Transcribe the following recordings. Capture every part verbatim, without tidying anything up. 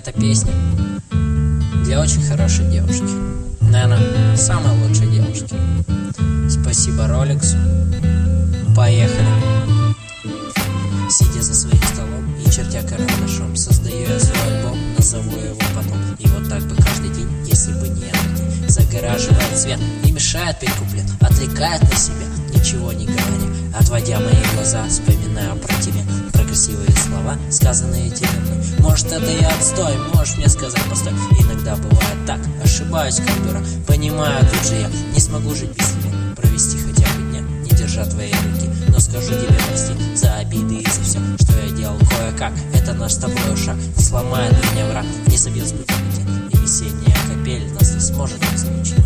Эта песня для очень хорошей девушки. Наверное, самой лучшей девушки. Спасибо Роликсу. Поехали. Сидя за своим столом и чертя карандашом, создаю я свой альбом, назову его потом. И вот так бы каждый день, если бы не это, загораживает свет и мешает петь куплет, отвлекает на себя, ничего не говоря, отводя мои глаза, вспоминаю про тебя, про красивые слова, сказанные тебе мной. Может, это я отстой, можешь мне сказать постой. Иногда бывает так, ошибаюсь как дурак, понимаю, тут же я не смогу жить без тебя, провести хотя бы дня, не держа твоей руки. Но скажу тебе прости за обиды и за все, что я делал кое-как. Это наш с тобой шаг, не сломает меня враг, не собьет с пути меня, и весенняя капель нас не сможет разлучить.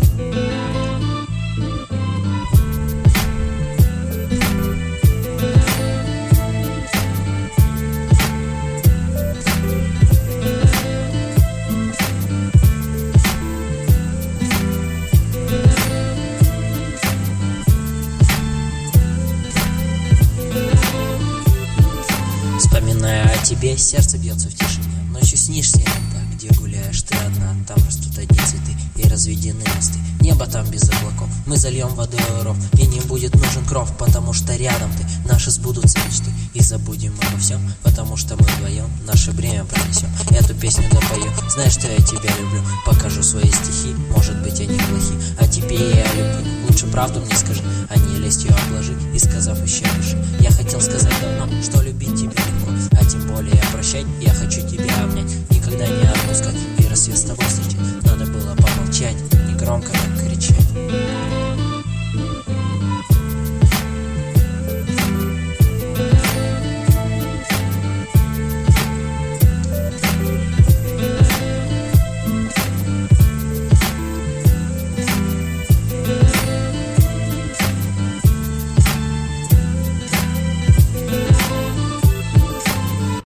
Вспоминая о тебе, сердце бьется в тишине. Ночью снишься иногда, где гуляешь ты одна. Там растут одни цветы и разведены мосты. Небо там без облаков, мы зальем водой ров, и не будет нужен кров, потому что рядом ты. Наши сбудутся мечты, и забудем обо всем, потому что мы вдвоем наше бремя пронесем. Эту песню допою, знаешь, что я тебя люблю. Покажу свои стихи, может быть они плохи, а тебе я люблю. Лучше правду мне скажи, а не лестью обложи. И сказав еще выше, я хотел сказать давно, что любить тебя легко, а тем более прощать. Я хочу тебя обнять, никогда не отпускать, и рассвет с тобой встречать. Надо было помолчать, не громко так кричать.